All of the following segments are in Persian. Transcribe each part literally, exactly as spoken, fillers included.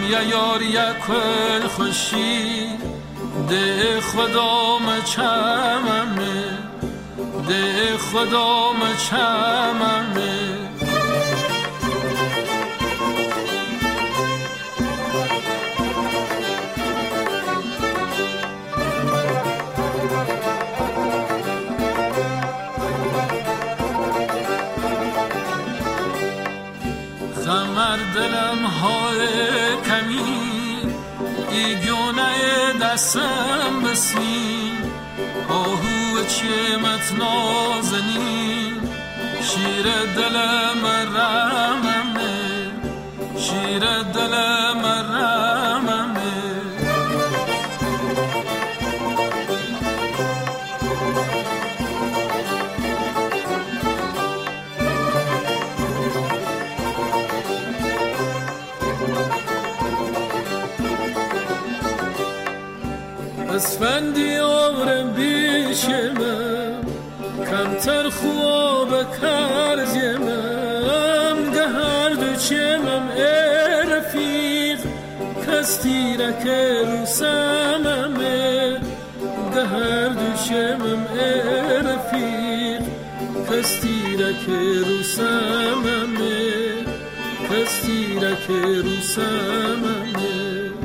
یا یار یا کل خوشی ده خدا مچممه ده خدا مچممه خمر دلم های کمی ایگونه دستم بسیم آهو چیمت نازنین شیر دلم رممه شیر دلم رممه اسفندی آورم بیشمم کمتر خواب کرزیمم گهر دو چمم ای رفیق کستی رکه رو سممه گهر دو چمم ای رفیق کستی رکه رو سممه کستی رکه رو سممه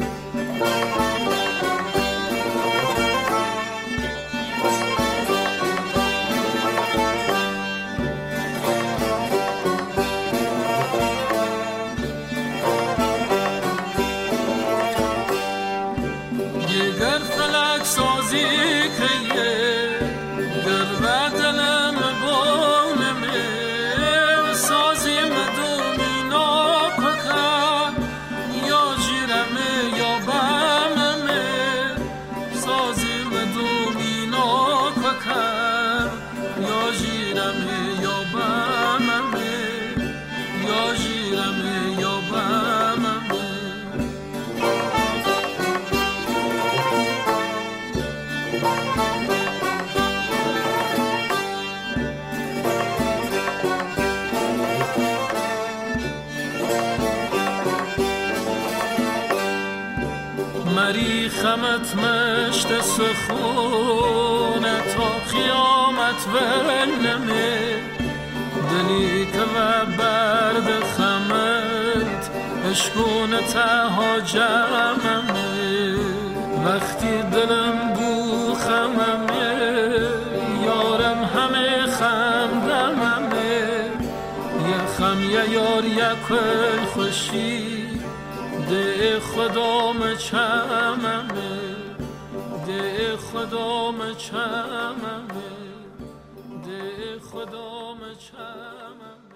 گر فلک سازی کیه گر ردلم بانمه سازی مدومینا ککا یا جیرمه یا بممه سازی مدومینا ککا یا جیرمه یا بممه یا جیرمه یا بممه مری خمت مشت سخونه تا قیامت ونمه دلی که و برد خمت اشکونه تها جممه وقتی دلم بو خممه یارم همه خمدممه یا خم یا یار یا کل خوشی ده خدا مچممه ده خدا مچممه ده خدا مچممه